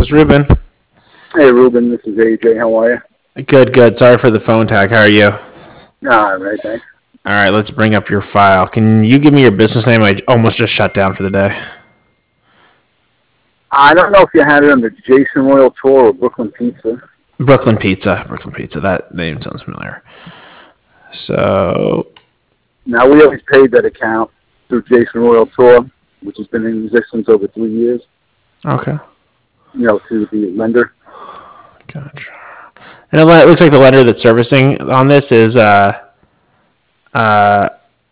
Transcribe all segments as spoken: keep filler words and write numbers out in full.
is Ruben. Hey, Ruben, this is A J. How are you? Good, good. Sorry for the phone tag. How are you? All right, thanks. All right, let's bring up your file. Can you give me your business name? I almost just shut down for the day. I don't know if you had it under Jason Royal Tour or Brooklyn Pizza. Brooklyn Pizza. Brooklyn Pizza. That name sounds familiar. So. Now, we always paid that account through Jason Royal Tour, which has been in existence over three years. Okay. You know, to the lender. Gotcha. And it looks like the lender that's servicing on this is uh, uh,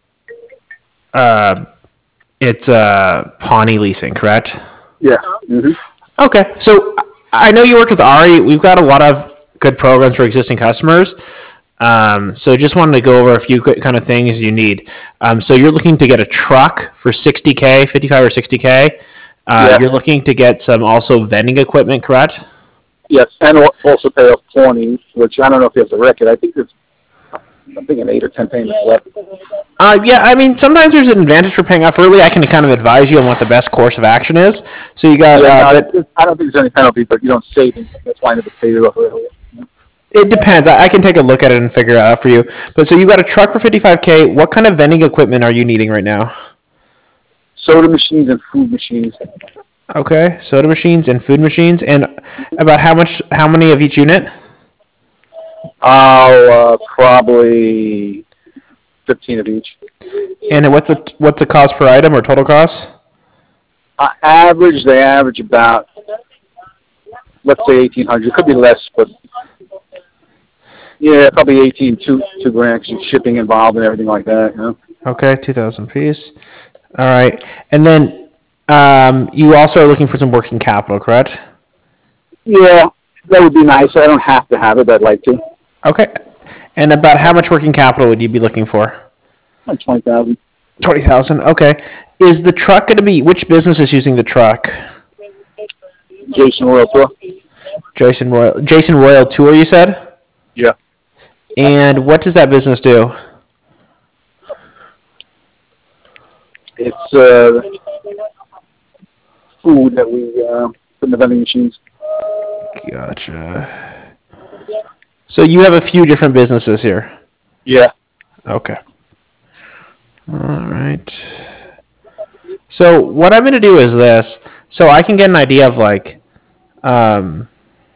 uh, it's uh, Pawnee Leasing, correct? Yeah. Mm-hmm. Okay. So I know you work with Ari. We've got a lot of good programs for existing customers. Um, so just wanted to go over a few quick kind of things you need. Um, so you're looking to get a truck for sixty K, fifty-five or sixty K. Uh, yeah. You're looking to get some also vending equipment, correct? Yes, and also pay off twenty, which I don't know if you have the record. I think there's, I'm thinking eight or ten payments left. Uh, yeah, I mean, sometimes there's an advantage for paying off early. I can kind of advise you on what the best course of action is. So you got. Yeah, Uh, no, I don't think there's any penalty, but you don't save it. That's why I never paid it off early. It depends. I, I can take a look at it and figure it out for you. But so you got a truck for fifty-five K. What kind of vending equipment are you needing right now? Soda machines and food machines. Okay, soda machines and food machines, and about how much? How many of each unit? Oh, uh, probably fifteen of each. And what's the what's the cost per item or total cost? Uh, average, they average about, let's say eighteen hundred. It could be less, but yeah, probably eighteen, two two grand, shipping involved and everything like that. You know? Okay, two thousand piece. All right, and then. Um, you also are looking for some working capital, correct? Yeah, that would be nice. I don't have to have it, but I'd like to. Okay. And about how much working capital would you be looking for? Like twenty thousand. twenty thousand, okay. Is the truck going to be, which business is using the truck? Jason Royal Tour. Jason Royal, Jason Royal Tour, you said? Yeah. And what does that business do? It's, uh... food that we uh, put in the vending machines. Gotcha. So you have a few different businesses here? Yeah. Okay. All right. So what I'm going to do is this. So I can get an idea of like, um,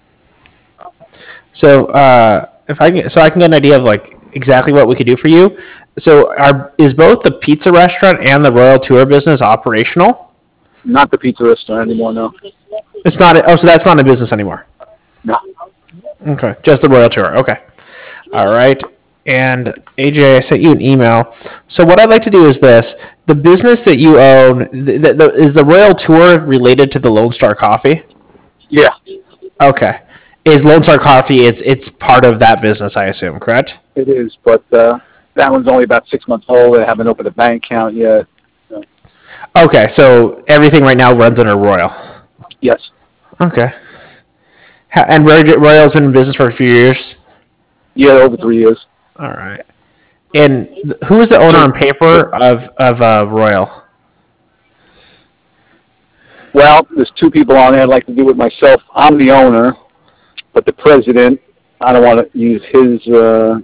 so uh, if I can, so I can get an idea of like exactly what we could do for you. So are is both the pizza restaurant and the Royal Tour business operational? Not the pizza restaurant anymore, no. It's not. Oh, so that's not a business anymore. No. Okay, just the Royal Tour. Okay. All right. And A J, I sent you an email. So what I'd like to do is this: the business that you own, the, the, the, is the Royal Tour related to the Lone Star Coffee? Yeah. Okay. Is Lone Star Coffee? It's it's part of that business, I assume, correct? It is, but uh, that one's only about six months old. They haven't opened a bank account yet. So. Okay, so everything right now runs under Royal. Yes. Okay. And Royal's been in business for a few years? Yeah, over three years. All right. And who is the owner on paper of, of uh, Royal? Well, there's two people on there I'd like to do it myself. I'm the owner, but the president, I don't want to use his uh,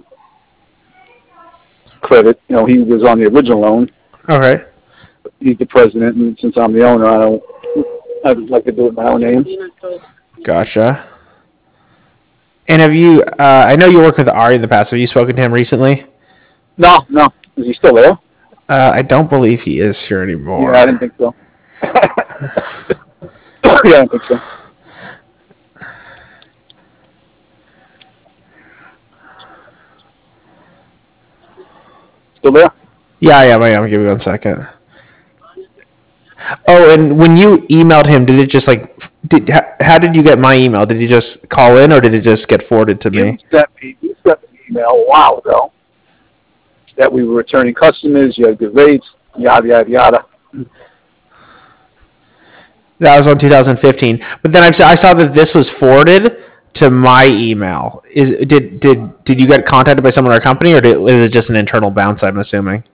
credit. You know, he was on the original loan. All right. He's the president, and since I'm the owner, I don't. I'd like to do it in my own name. Gotcha. And have you? Uh, I know you worked with Ari in the past. Have you spoken to him recently? No, no. Is he still there? Uh, I don't believe he is here anymore. Yeah, I didn't think so. Yeah, I don't think so. Still there? Yeah, I am. I am. Give me one second. Oh, and when you emailed him, did it just like, did how did you get my email? Did he just call in, or did it just get forwarded to me? He sent me, he sent me an email a while ago that we were returning customers, you had good rates, yada, yada, yada. That was on two thousand fifteen. But then I saw, I saw that this was forwarded to my email. Is did did did you get contacted by someone in our company, or did, is it just an internal bounce? I'm assuming.